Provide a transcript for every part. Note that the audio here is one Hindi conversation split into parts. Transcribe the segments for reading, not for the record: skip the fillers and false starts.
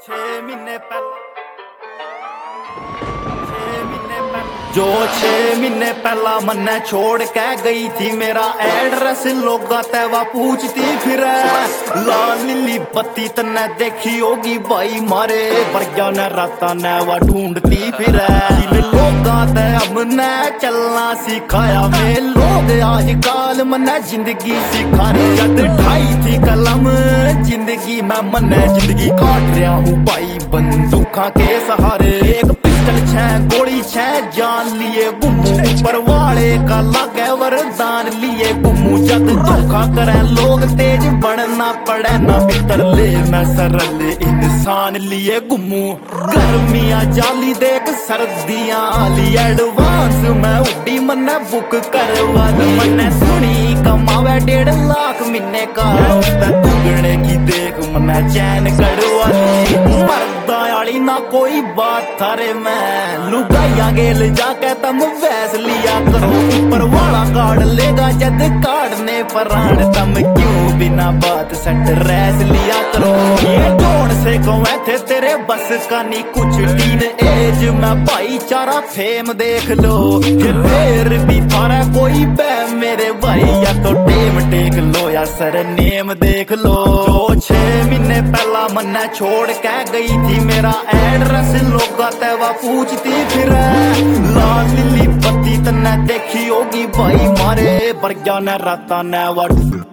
6 महीने पहला जो 6 महीने पहला मन्ने छोड़ के गई थी मेरा एड्रेस लोगा तैवा पूछती फिर लाल नीली बत्ती तन्ने देखी होगी भाई मारे बरजा ने राता ने वा ढूंढती फिर लोगा ते हमने चलना सिखाया वे लोग आजकल मन्ने जिंदगी सिखा रहे जद ढाई थी कलम जिंदगी में मन्ने जिंदगी काट रहा हूँ भाई बंदूका के सहारे एक पिस्टल 6 गोली 6 जान लिए गुम्मू ऊपर वाले का लागे वरदान लिए गुम्मू जद धोखा करे लोग तेज बढ़ना पड़े ना भीतर ले मैं सरल इंसान लिए गुम्मू गर्मियां जाली देख सर्दियां आली एडवांस मैं उड़ी मन्ने बुक करवा दी मन्ने सुनी कमावे 1.5 लाख महीने का दुगने की देख मन्ने चैन कड़वा दी मरदा आली ना कोई बात थारे मैं लुगाइया गेल जाके तम वैस लिया करो ऊपर वाला कार्ड लेगा जद काटने प्राण तम क्यों बिना बात सट रैस लिया करो ये जोड़ से कौन थे तेरे बस का नहीं कुछ टीन एज में भाईचारा फेम देख लो फिर भी थारा कोई बे मेरे भाई या तो टेम टेक लो या सर नेम देख लो जो 6 महीने पहला मन्ने छोड़ के गई थी मेरा एड्रेस लोगा तैवा पूछती फिर लाल नीली बत्ती तन्ने देखी होगी भाई मारे बरजा ने राता ने वा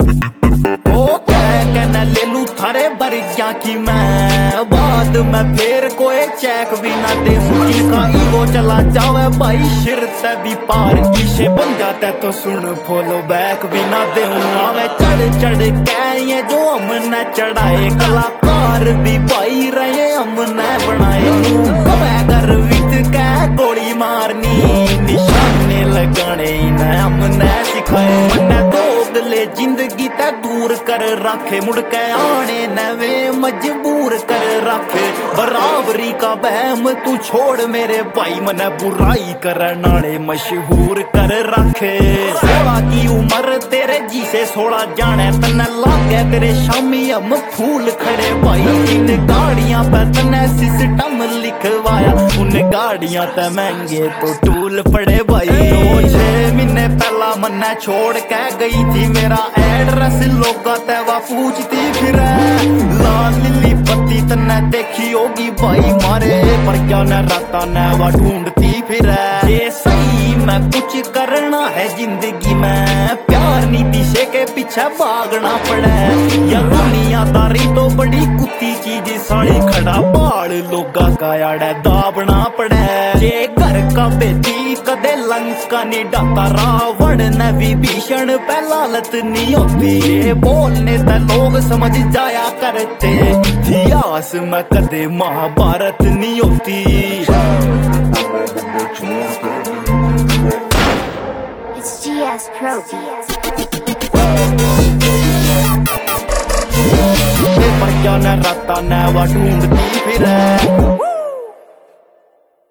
ओ कहना ले लू थारे बरजा की मैं बाद में फिर कोई चेक भी ना दे का ईगो चला जावे भाई शिर ते भी पार ईशे बन जाता तो सुन फॉलो बैक भी ना दे आवे चढ़ चढ़ के ये जो हमने चढ़ाए कलाकार भी भाई रहे हमने बनाए घर विच के गोली मारनी निशाने लगाने ने हमने सिखाए मन्ने दोगले जिंदगी ते दूर कर रखे मुड़ के आने नवे मजबूर कर रखे बराबरी का बहम तू छोड़ मेरे भाई मने बुराई कर नाले मशहूर कर रखे सेवा की उम्र तेरे जी से 16 जाने तन्ने लागे तेरे शामी हम फूल खड़े भाई इन गाड़ियां पे तन्ने सिस्टम लिखवाया उन गाड़ियां ते महंगे तो टूल पड़े भाई 6 महीने पहला मन्ने छोड़ के गई थी मेरा एड्रेस लोगा तैवा पूछती फिर लाल नीली बत्ती तन्ने देखी होगी भाई मारे बरजा ने राता ने वा ढूंढती फिर ये सही मैं कुछ करना है जिंदगी में प्यार नीति से के पीछे भागना पड़े या दुनियादारी तो बड़ी कुत्ती चीज साड़ी खड़ा बाल लोगा का याड़ा दाबना पड़े ये घर का बेटी कदे लंका नहीं डाता रावण ने विभीषण पे लालत नहीं होती बोलने तो लोग समझ जाया करते इतिहास में कदे महाभारत नहीं होती It's GS Pro. बरजा ने राता ने वा ढूंढती फिर